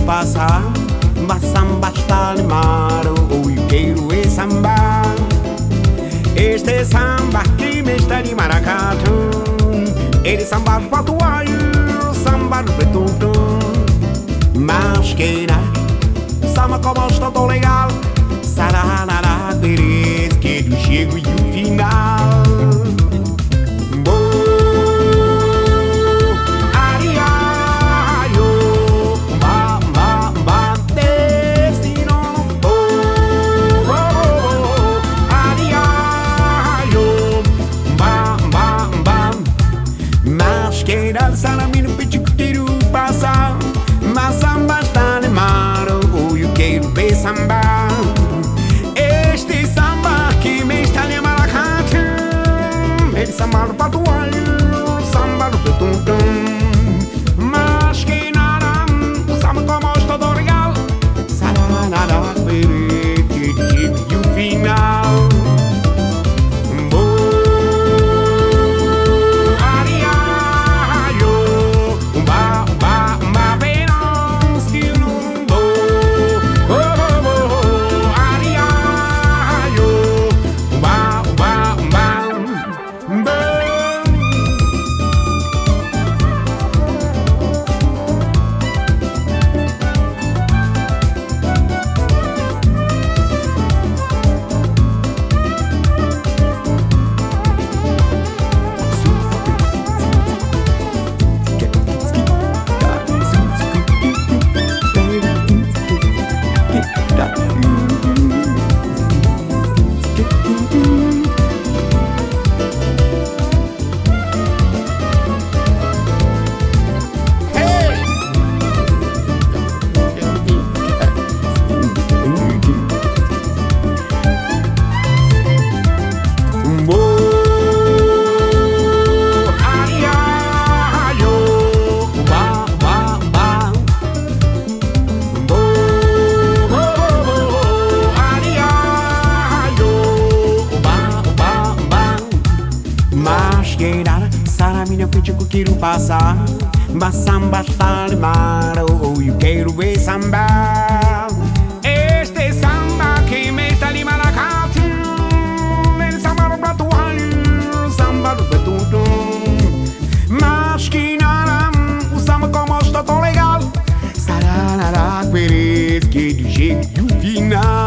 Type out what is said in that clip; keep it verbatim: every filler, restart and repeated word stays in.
passar. Mas samba está animado, o eu quero é samba. Este samba que me está de maracatu. Ele samba do patuaio, samba do preto. Mas que nada, samba como estou tão legal. Sararara, queres que eu chego e o final. Sana mi no pedi que quero passar. Mas samba está animado, o eu quero ver samba. Este samba que me está de maracatu. Ele samba do patuaio, samba do preto. Mas que nada, o samba como estou do real. Sará nada, querer que chegue o final. Sara minha frente que eu quero passar. Mas samba está animado, ou eu quero ver samba. Este samba que me está de maracatu. Ele samba do patuaio, samba do preto. Mas que nada, o samba como está tão legal. Sararara, queres que do jeito e o final.